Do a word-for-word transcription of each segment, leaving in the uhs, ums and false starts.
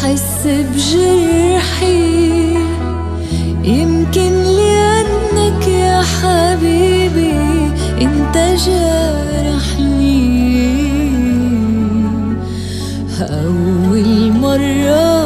بحس بجرحي، يمكن لأنك يا حبيبي انت جارحني. أول مرة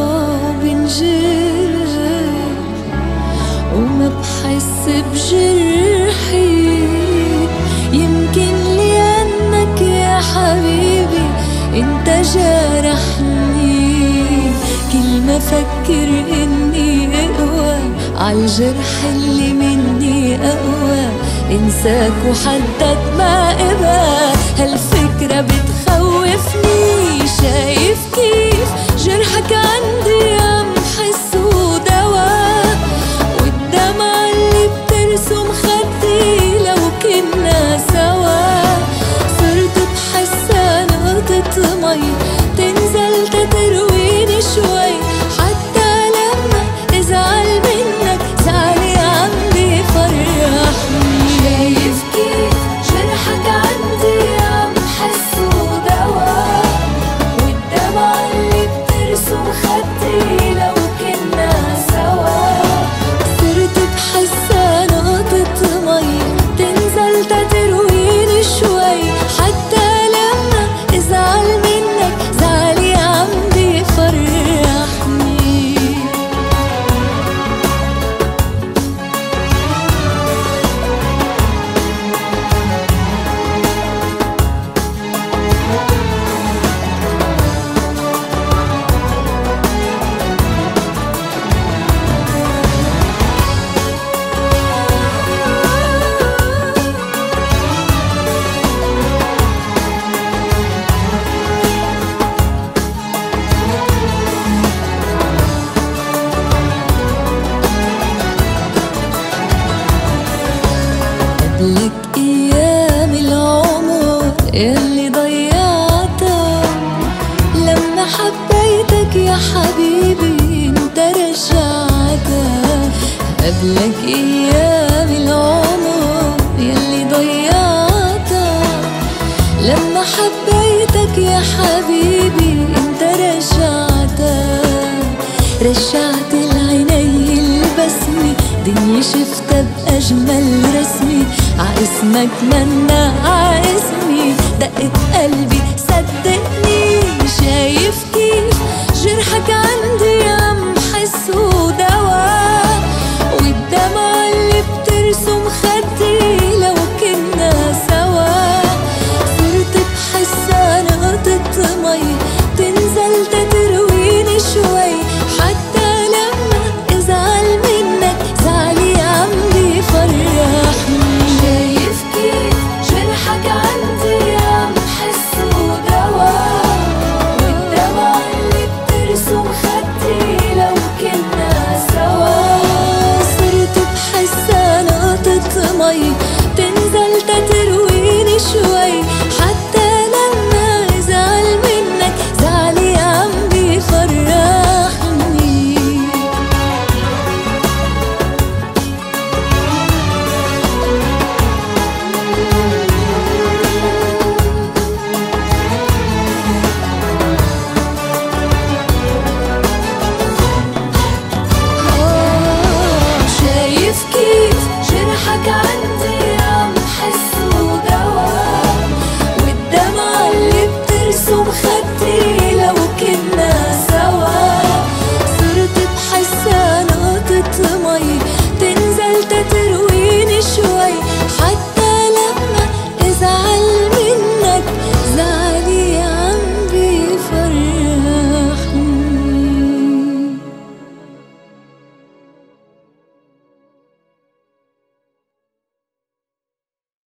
بنجرح وما بحس بجرحي، يمكن لأنك يا حبيبي انت جارحني. كل ما فكر اني اقوى عالجرح اللي مني اقوى، انساك وحدد ما ابقى. هالفكرة بتخوفني، شايف كيف جرحك عندي عم حسه دواء، والدمعة اللي بترسم خدي لو كنا سوا. صرت بحسها نقطة مي تنزل تترويني شوي، حتى لما ازعل منك زعلي عم بيفرحني. شايف كيف جرحك عندي عم حسه دواء، والدمعة اللي بترسم خدي لو كنا سوا. صرت بحسها نقطة مي تنزل تترويني شوي، حتى لما ازعل منك زعلي عم بيفرحني. قبلك ايام العمر يلي ضيعتها، لما حبيتك يا حبيبي انت رجعتها. قبلك ايام العمر يلي ضيعتها، لما حبيتك يا حبيبي انت رجعتها. رجعت العيني البسمة، دنيا شفتها بأجمل رسمي. عاسمك منا عاسمي، دقت قلبي صدق